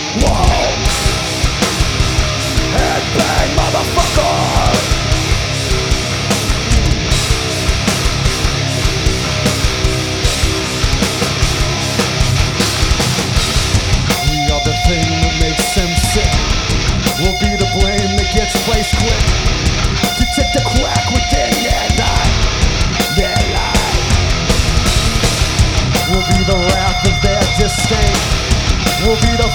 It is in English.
Whoa! Headbang, motherfucker! We are the thing that makes them sick. We'll be the blame that gets placed quick. Detect the crack within their life. Their life. We'll be the wrath of their disdain. We'll be the